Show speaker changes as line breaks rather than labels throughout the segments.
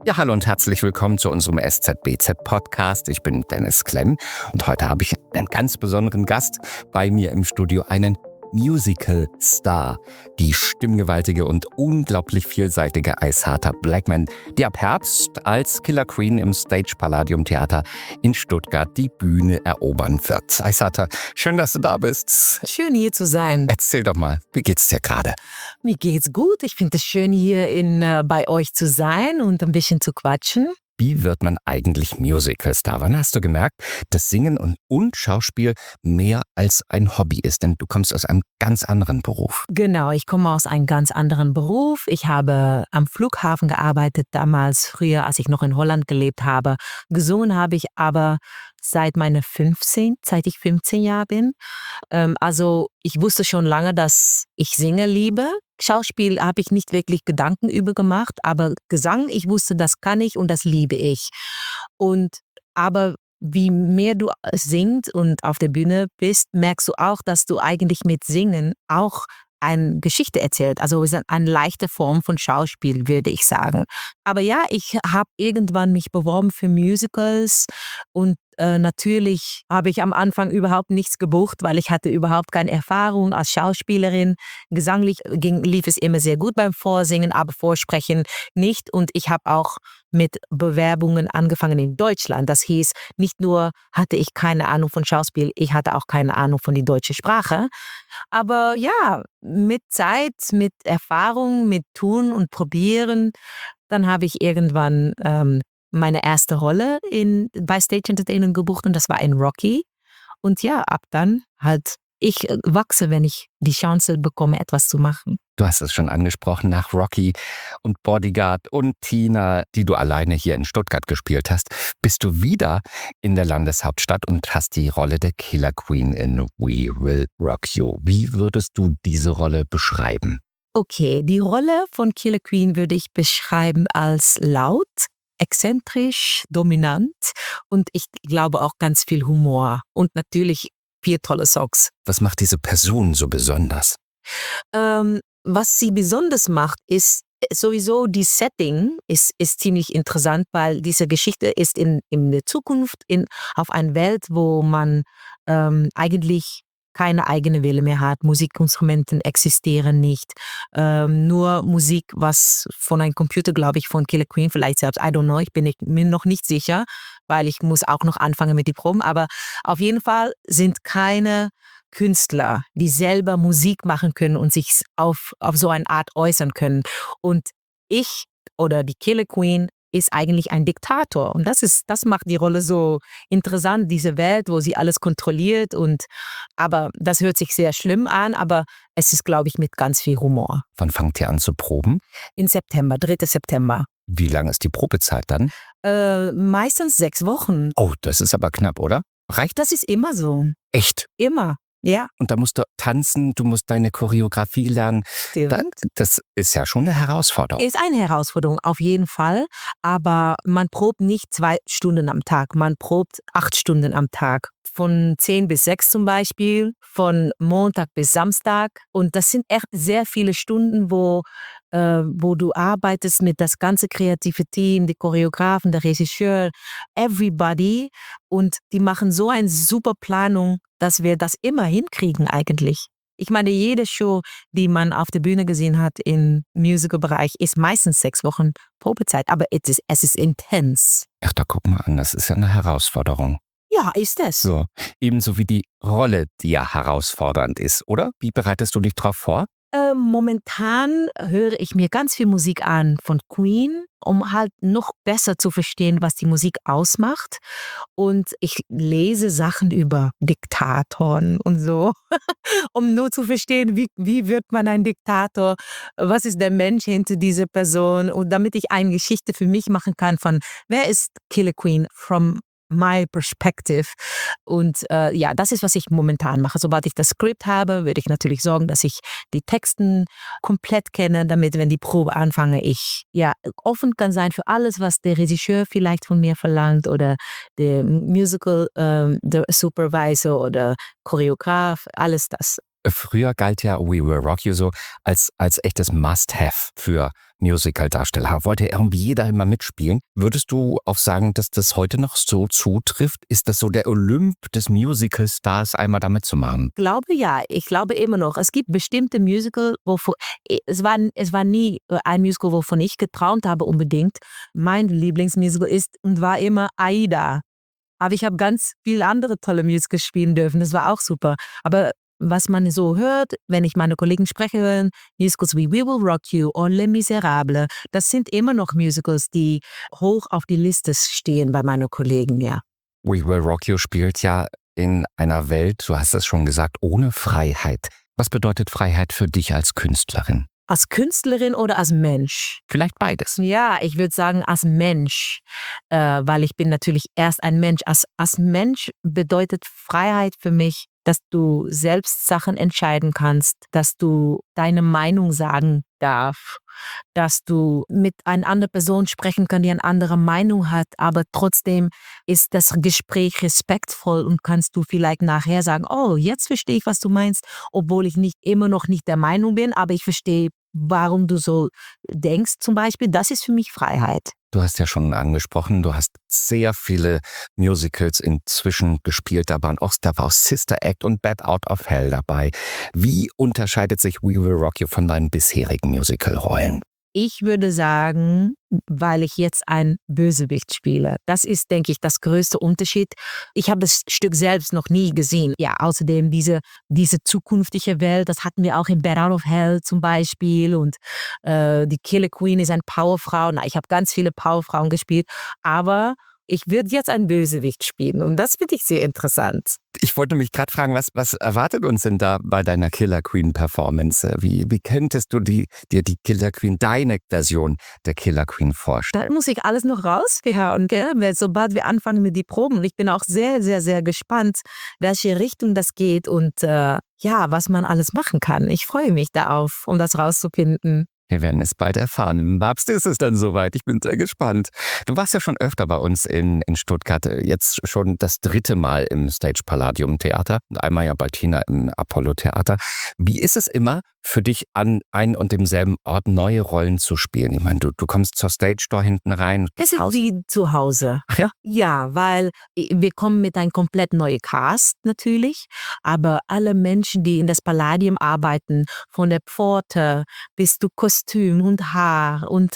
Ja, hallo und herzlich willkommen zu unserem SZBZ-Podcast. Ich bin Dennis Klemm und heute habe ich einen ganz besonderen Gast bei mir im Studio, einen Musical-Star, die stimmgewaltige und unglaublich vielseitige Aissata Blackman, die ab Herbst als Killer Queen im Stage Palladium Theater in Stuttgart die Bühne erobern wird. Aissata, schön, dass du da bist.
Schön hier zu sein.
Erzähl doch mal, wie geht's dir gerade?
Mir geht's gut. Ich finde es schön hier bei euch zu sein und ein bisschen zu quatschen.
Wie wird man eigentlich Musicalstar? Wann hast du gemerkt, dass Singen und Schauspiel mehr als ein Hobby ist? Denn du kommst aus einem ganz anderen Beruf.
Genau, ich komme aus einem ganz anderen Beruf. Ich habe am Flughafen gearbeitet, damals früher, als ich noch in Holland gelebt habe. Gesungen habe ich aber seit ich 15 Jahre bin. Also ich wusste schon lange, dass ich Singen liebe. Schauspiel habe ich nicht wirklich Gedanken über gemacht, aber Gesang, ich wusste, das kann ich und das liebe ich. Aber wie mehr du singst und auf der Bühne bist, merkst du auch, dass du eigentlich mit Singen auch eine Geschichte erzählt. Also es ist eine leichte Form von Schauspiel, würde ich sagen. Aber ja, ich habe irgendwann mich beworben für Musicals und natürlich habe ich am Anfang überhaupt nichts gebucht, weil ich hatte überhaupt keine Erfahrung als Schauspielerin. Gesanglich lief es immer sehr gut beim Vorsingen, aber Vorsprechen nicht. Und ich habe auch mit Bewerbungen angefangen in Deutschland. Das hieß, nicht nur hatte ich keine Ahnung von Schauspiel, ich hatte auch keine Ahnung von der deutschen Sprache. Aber ja, mit Zeit, mit Erfahrung, mit Tun und Probieren, dann habe ich irgendwann meine erste Rolle bei Stage Entertainment gebucht und das war in Rocky. Und ja, ab dann halt, ich wachse, wenn ich die Chance bekomme, etwas zu machen.
Du hast es schon angesprochen, nach Rocky und Bodyguard und Tina, die du alleine hier in Stuttgart gespielt hast, bist du wieder in der Landeshauptstadt und hast die Rolle der Killer Queen in We Will Rock You. Wie würdest du diese Rolle beschreiben?
Okay, die Rolle von Killer Queen würde ich beschreiben als laut, exzentrisch, dominant und ich glaube auch ganz viel Humor und natürlich 4 tolle Songs.
Was macht diese Person so besonders?
Was sie besonders macht, ist sowieso die Setting ist ziemlich interessant, weil diese Geschichte ist in der Zukunft, auf einer Welt, wo man eigentlich keine eigene Wille mehr hat. Musikinstrumenten existieren nicht. Nur Musik, was von einem Computer, glaube ich, von Killer Queen, vielleicht selbst, I don't know, ich bin mir noch nicht sicher, weil ich muss auch noch anfangen mit den Proben. Aber auf jeden Fall sind keine Künstler, die selber Musik machen können und sich auf so eine Art äußern können. Und ich oder die Killer Queen ist eigentlich ein Diktator. Und das macht die Rolle so interessant, diese Welt, wo sie alles kontrolliert. Aber das hört sich sehr schlimm an, aber es ist, glaube ich, mit ganz viel Humor.
Wann fangt ihr an zu proben?
Im September, 3. September.
Wie lang ist die Probezeit dann?
Meistens 6 Wochen.
Oh, das ist aber knapp, oder? Reicht
Das ist immer so.
echt?
Immer. Ja.
Und da musst du tanzen, du musst deine Choreografie lernen.
Stimmt.
Das ist ja schon eine Herausforderung.
Ist eine Herausforderung, auf jeden Fall. Aber man probt nicht 2 Stunden am Tag. Man probt 8 Stunden am Tag. Von 10 bis 6 zum Beispiel, von Montag bis Samstag. Und das sind echt sehr viele Stunden, wo du arbeitest mit das ganze kreative Team, die Choreografen, der Regisseur, everybody. Und die machen so eine super Planung, dass wir das immer hinkriegen eigentlich. Ich meine, jede Show, die man auf der Bühne gesehen hat im Musical-Bereich, ist meistens 6 Wochen Probezeit. Aber es ist intens.
Ach, da guck mal an, das ist ja eine Herausforderung.
Ja, ist es.
So, ebenso wie die Rolle, die ja herausfordernd ist, oder? Wie bereitest du dich drauf vor?
Momentan höre ich mir ganz viel Musik an von Queen, um halt noch besser zu verstehen, was die Musik ausmacht. Und ich lese Sachen über Diktatoren und so, um nur zu verstehen, wie wird man ein Diktator, was ist der Mensch hinter dieser Person und damit ich eine Geschichte für mich machen kann von, wer ist Killer Queen from my perspective. Und ja, das ist, was ich momentan mache. Sobald ich das Skript habe, würde ich natürlich sorgen, dass ich die Texten komplett kenne, damit, wenn die Probe anfange, ich ja offen kann sein für alles, was der Regisseur vielleicht von mir verlangt oder der Musical, der Supervisor oder Choreograf, alles das.
Früher galt ja We Will Rock You so als echtes Must-Have für Musical-Darsteller. Wollte irgendwie jeder immer mitspielen. Würdest du auch sagen, dass das heute noch so zutrifft? Ist das so der Olymp des Musical-Stars, einmal da mitzumachen?
Ich glaube ja, ich glaube immer noch. Es gibt bestimmte Musical, es war nie ein Musical, wovon ich geträumt habe unbedingt. Mein Lieblingsmusical ist und war immer Aida. Aber ich habe ganz viele andere tolle Musicals spielen dürfen. Das war auch super. Aber was man so hört, wenn ich meine Kollegen spreche, hören, Musicals wie We Will Rock You und Les Miserables, das sind immer noch Musicals, die hoch auf die Liste stehen bei meinen Kollegen, ja.
We Will Rock You spielt ja in einer Welt, du hast es schon gesagt, ohne Freiheit. Was bedeutet Freiheit für dich als Künstlerin?
Als Künstlerin oder als Mensch?
Vielleicht beides.
Ja, ich würde sagen als Mensch, weil ich bin natürlich erst ein Mensch. Als Mensch bedeutet Freiheit für mich, dass du selbst Sachen entscheiden kannst, dass du deine Meinung sagen darfst, dass du mit einer anderen Person sprechen kannst, die eine andere Meinung hat, aber trotzdem ist das Gespräch respektvoll und kannst du vielleicht nachher sagen, oh, jetzt verstehe ich, was du meinst, obwohl ich immer noch nicht der Meinung bin, aber ich verstehe, warum du so denkst zum Beispiel. Das ist für mich Freiheit.
Du hast ja schon angesprochen, du hast sehr viele Musicals inzwischen gespielt. Da waren Sister Act und Bat Out of Hell dabei. Wie unterscheidet sich We Will Rock You von deinen bisherigen Musical-Rollen?
Ich würde sagen, weil ich jetzt ein Bösewicht spiele. Das ist, denke ich, das größte Unterschied. Ich habe das Stück selbst noch nie gesehen. Ja, außerdem diese zukünftige Welt, das hatten wir auch in Bat Out of Hell zum Beispiel. Und die Killer Queen ist eine Powerfrau. Na, ich habe ganz viele Powerfrauen gespielt. Aber ich würde jetzt ein Bösewicht spielen. Und das finde ich sehr interessant.
Ich wollte mich gerade fragen, was erwartet uns denn da bei deiner Killer Queen Performance? Wie könntest du dir die Killer Queen, deine Version der Killer Queen vorstellen?
Da muss ich alles noch rausfinden, gell? Weil sobald wir anfangen mit die Proben. Und ich bin auch sehr, sehr, sehr gespannt, welche Richtung das geht und was man alles machen kann. Ich freue mich darauf, um das rauszufinden.
Wir werden es bald erfahren. Im Herbst ist es dann soweit. Ich bin sehr gespannt. Du warst ja schon öfter bei uns in Stuttgart. Jetzt schon das 3. Mal im Stage Palladium Theater und einmal ja bei Tina im Apollo Theater. Wie ist es immer für dich, an ein und demselben Ort neue Rollen zu spielen? Ich meine, du kommst zur Stage Door hinten rein.
Es ist wie zu Hause.
Ach ja?
Ja, weil wir kommen mit einem komplett neuen Cast natürlich, aber alle Menschen, die in das Palladium arbeiten, von der Pforte bis zu Kostüm und Haar und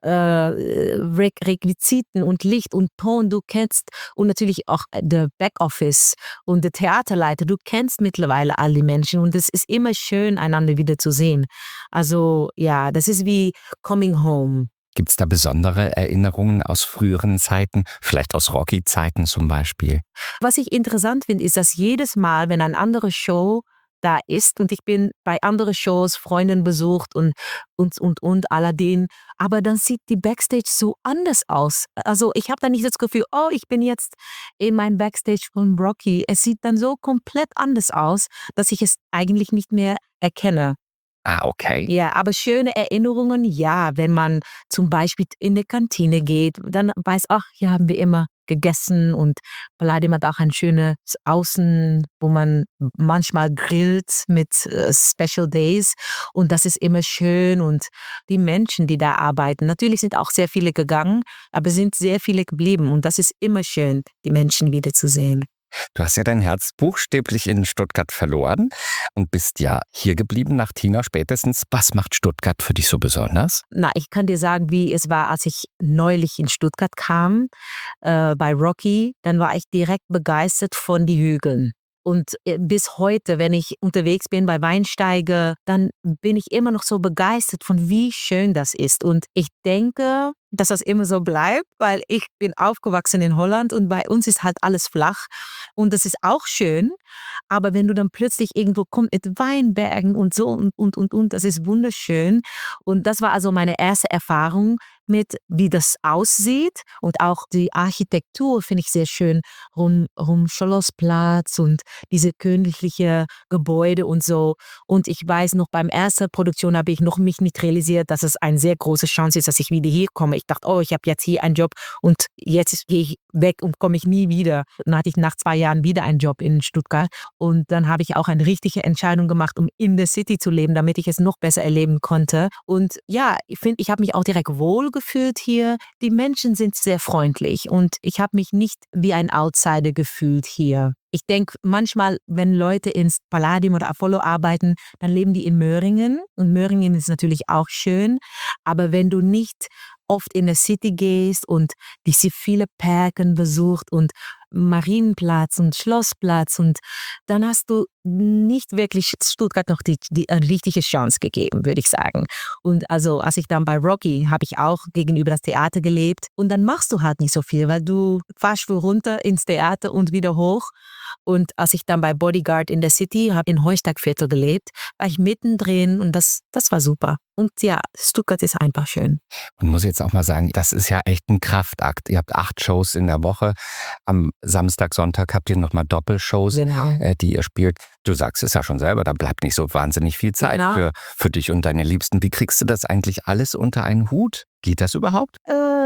Requisiten und Licht und Ton, du kennst, und natürlich auch der Backoffice und der Theaterleiter, du kennst mittlerweile all die Menschen und es ist immer schön, einander wieder zu sehen. Also ja, das ist wie Coming Home.
Gibt es da besondere Erinnerungen aus früheren Zeiten? Vielleicht aus Rocky-Zeiten zum Beispiel?
Was ich interessant finde, ist, dass jedes Mal, wenn eine andere Show da ist und ich bin bei anderen Shows Freundinnen besucht und Aladdin, aber dann sieht die Backstage so anders aus. Also ich habe da nicht das Gefühl, oh, ich bin jetzt in meinem Backstage von Rocky. Es sieht dann so komplett anders aus, dass ich es eigentlich nicht mehr erkenne.
Ah, okay.
Ja, aber schöne Erinnerungen, ja, wenn man zum Beispiel in die Kantine geht, dann weiß, ach, hier haben wir immer gegessen und Palladium hat auch ein schönes Außen, wo man manchmal grillt mit Special Days und das ist immer schön und die Menschen, die da arbeiten, natürlich sind auch sehr viele gegangen, aber sind sehr viele geblieben und das ist immer schön, die Menschen wiederzusehen.
Du hast ja dein Herz buchstäblich in Stuttgart verloren und bist ja hier geblieben nach Tina spätestens. Was macht Stuttgart für dich so besonders?
Na, ich kann dir sagen, wie es war, als ich neulich in Stuttgart kam, bei Rocky. Dann war ich direkt begeistert von die Hügeln. Und bis heute, wenn ich unterwegs bin bei Weinsteiger, dann bin ich immer noch so begeistert von wie schön das ist. Und ich denke, dass das immer so bleibt, weil ich bin aufgewachsen in Holland und bei uns ist halt alles flach. Und das ist auch schön. Aber wenn du dann plötzlich irgendwo kommst mit Weinbergen und so und, das ist wunderschön. Und das war also meine erste Erfahrung, mit, wie das aussieht und auch die Architektur finde ich sehr schön, rum Schlossplatz und diese königliche Gebäude und so. Und ich weiß noch, beim ersten Produktion habe ich noch mich nicht realisiert, dass es eine sehr große Chance ist, dass ich wieder hier komme. Ich dachte, oh, ich habe jetzt hier einen Job und jetzt gehe ich weg und komme ich nie wieder. Dann hatte ich nach 2 Jahren wieder einen Job in Stuttgart und dann habe ich auch eine richtige Entscheidung gemacht, um in der City zu leben, damit ich es noch besser erleben konnte. Und ja, ich finde, ich habe mich auch direkt wohl gefühlt hier. Die Menschen sind sehr freundlich und ich habe mich nicht wie ein Outsider gefühlt hier. Ich denke, manchmal, wenn Leute ins Palladium oder Apollo arbeiten, dann leben die in Möhringen. Und Möhringen ist natürlich auch schön. Aber wenn du nicht oft in der City gehst und diese viele Parken besucht und Marienplatz und Schlossplatz und dann hast du nicht wirklich Stuttgart noch die eine richtige Chance gegeben, würde ich sagen. Und also als ich dann bei Rocky, habe ich auch gegenüber das Theater gelebt und dann machst du halt nicht so viel, weil du fährst runter ins Theater und wieder hoch. Und als ich dann bei Bodyguard in der City, habe in Heustagviertel gelebt, war ich mittendrin und das war super. Und ja, Stuttgart ist einfach schön.
Und muss jetzt auch mal sagen, das ist ja echt ein Kraftakt. Ihr habt 8 Shows in der Woche. Am Samstag, Sonntag habt ihr nochmal Doppelshows,
Genau.
Die ihr spielt. Du sagst es ja schon selber, da bleibt nicht so wahnsinnig viel Zeit
Genau.
für dich und deine Liebsten. Wie kriegst du das eigentlich alles unter einen Hut? Geht das überhaupt?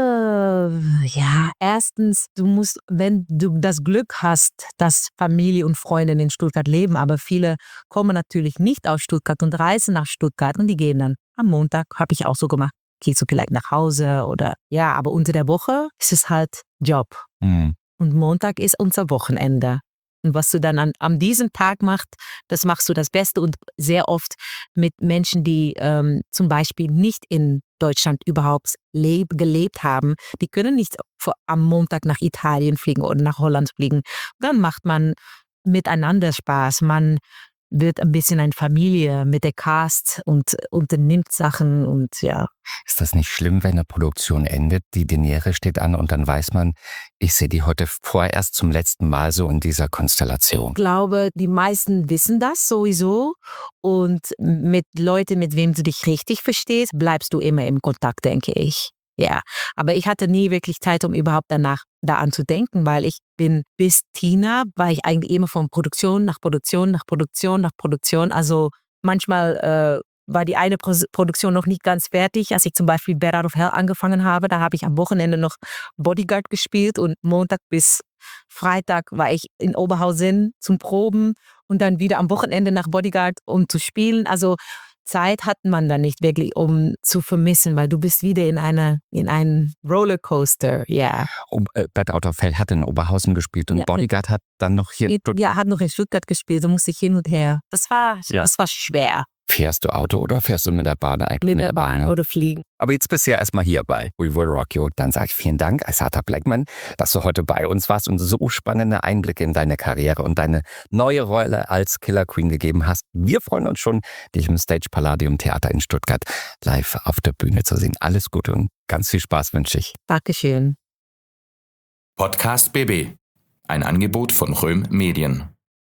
Ja, erstens, du musst, wenn du das Glück hast, dass Familie und Freunde in Stuttgart leben, aber viele kommen natürlich nicht aus Stuttgart und reisen nach Stuttgart und die gehen dann am Montag, habe ich auch so gemacht, gehst du vielleicht nach Hause oder ja, aber unter der Woche ist es halt Job.
Hm.
Und Montag ist unser Wochenende. Und was du dann an diesem Tag machst, das machst du das Beste und sehr oft mit Menschen, die zum Beispiel nicht in Deutschland überhaupt gelebt haben. Die können nicht am Montag nach Italien fliegen oder nach Holland fliegen. Dann macht man miteinander Spaß. Man wird ein bisschen eine Familie mit der Cast und unternimmt Sachen und ja.
Ist das nicht schlimm, wenn eine Produktion endet, die Derniere steht an und dann weiß man, ich sehe die heute vorerst zum letzten Mal so in dieser Konstellation?
Ich glaube, die meisten wissen das sowieso und mit Leuten, mit wem du dich richtig verstehst, bleibst du immer im Kontakt, denke ich. Ja, aber ich hatte nie wirklich Zeit, um überhaupt danach daran zu denken, weil ich bin bis Tina, war ich eigentlich immer von Produktion nach Produktion nach Produktion nach Produktion. Also manchmal war die eine Produktion noch nicht ganz fertig. Als ich zum Beispiel Bad Out of Hell angefangen habe, da habe ich am Wochenende noch Bodyguard gespielt und Montag bis Freitag war ich in Oberhausen zum Proben und dann wieder am Wochenende nach Bodyguard, um zu spielen. Also Zeit hat man da nicht wirklich, um zu vermissen, weil du bist wieder in einem Rollercoaster, ja.
Bad Out of Hell hat in Oberhausen gespielt und
Ja.
Bodyguard hat dann noch hier...
Ja, hat noch in Stuttgart gespielt, da musste ich hin und her. Das war schwer.
Fährst du Auto oder fährst du mit der Bahn eigentlich?
Mit der Bahn oder fliegen.
Aber jetzt bist du ja erstmal hier bei We Will Rock You. Dann sage ich vielen Dank, Aissata Blackman, dass du heute bei uns warst und so spannende Einblicke in deine Karriere und deine neue Rolle als Killer Queen gegeben hast. Wir freuen uns schon, dich im Stage Palladium Theater in Stuttgart live auf der Bühne zu sehen. Alles Gute und ganz viel Spaß wünsche ich.
Dankeschön.
Podcast BB. Ein Angebot von Röhm Medien.